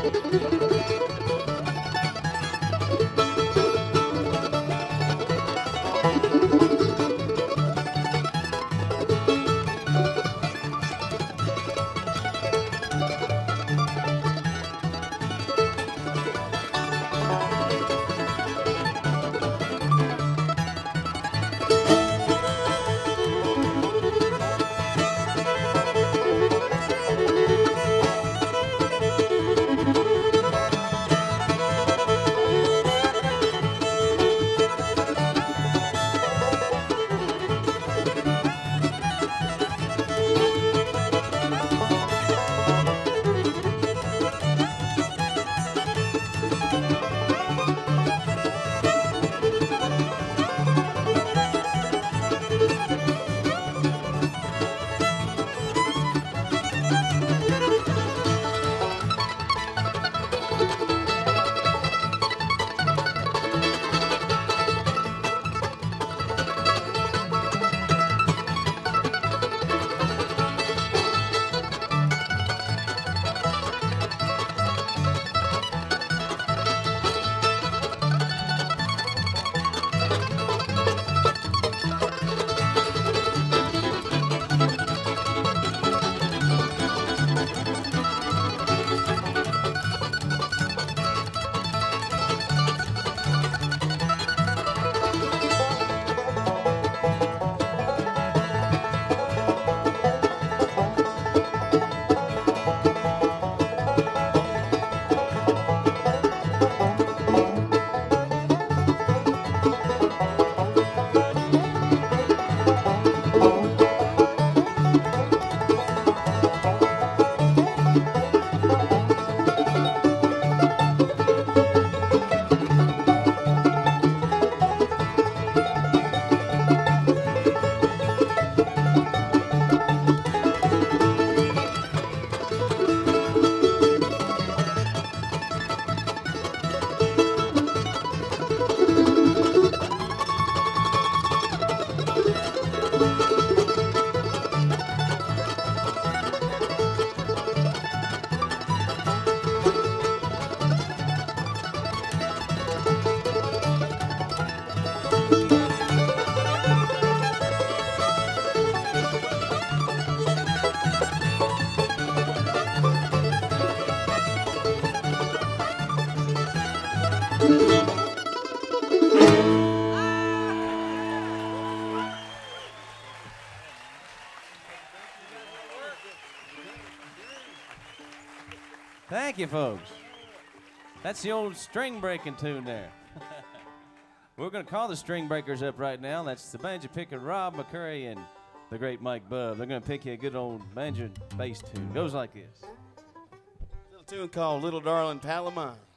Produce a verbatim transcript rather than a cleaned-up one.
Thank you, folks. That's the old string breaking tune there. We're going to call the String Breakers up right now. That's the banjo picker Rob McCurry and the great Mike Bubb. They're going to pick you a good old banjo bass tune. Goes like this. Little tune called Little Darling Palomine.